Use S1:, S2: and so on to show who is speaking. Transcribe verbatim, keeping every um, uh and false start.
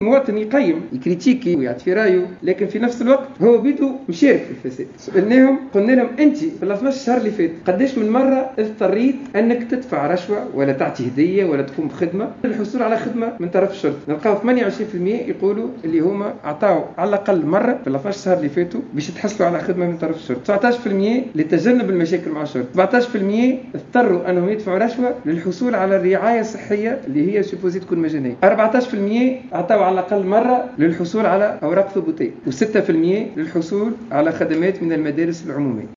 S1: مواطن يقيم يكريتيكي ويعطي في رايه، لكن في نفس الوقت هو بيدو مشارك في الفساد. سألناهم قلنا لهم انت في ال اثناش شهر اللي فات قداش من مره اضطريت انك تدفع رشوه ولا تعطي هديه ولا تقوم بخدمه للحصول على خدمه من طرف الشرطه؟ نلقاو ثمانية وعشرين بالمئة يقولوا اللي هما عطاو على الاقل مره في ال اثناش شهر اللي فاتوا باش يتحصلوا على خدمه من طرف الشرطه. تسعة عشر بالمئة لتجنب المشاكل مع الشرطه. سبعة عشر بالمئة اضطروا انهم يدفعوا رشوه للحصول على الرعايه الصحيه اللي هي سوبوزي تكون مجانيه. أربعة عشر بالمئة عطاو على الاقل مره للحصول على اوراق ثبوتيه، و6% للحصول على خدمات من المدارس العموميه.